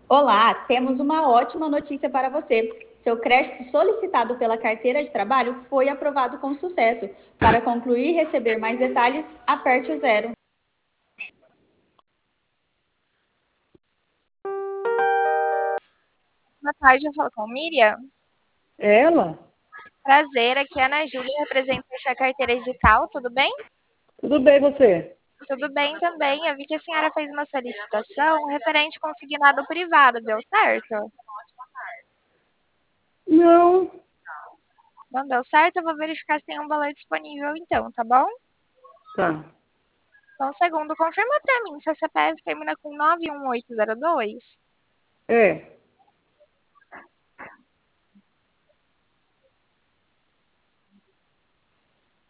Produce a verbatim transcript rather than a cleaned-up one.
Olá, temos uma ótima notícia para você. Seu crédito solicitado pela carteira de trabalho foi aprovado com sucesso. Para concluir e receber mais detalhes, aperte o zero. Boa tarde, eu falo com Miriam. Ela? Prazer, aqui é a Ana Júlia, representante da carteira digital, tudo bem? Tudo bem, você? Tudo bem também. Eu vi que a senhora fez uma solicitação referente ao consignado privado, deu certo? Não. Não deu certo, eu vou verificar se tem um valor disponível então, tá bom? Tá. Só um segundo, confirma pra mim, seu C P F termina com nove um oito zero dois? É.